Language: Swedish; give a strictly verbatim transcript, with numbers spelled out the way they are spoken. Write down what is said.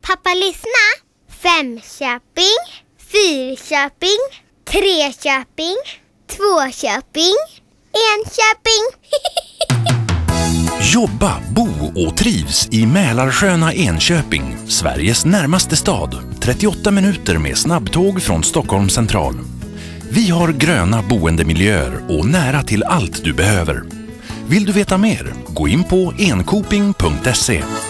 Pappa, lyssna. Femköping, Fyrköping, Treköping, Tvåköping, Enköping. Jobba, bo och trivs i Mälarsköna Enköping, Sveriges närmaste stad. trettioåtta minuter med snabbtåg från Stockholm central. Vi har gröna boendemiljöer och nära till allt du behöver. Vill du veta mer? Gå in på enkoping punkt se.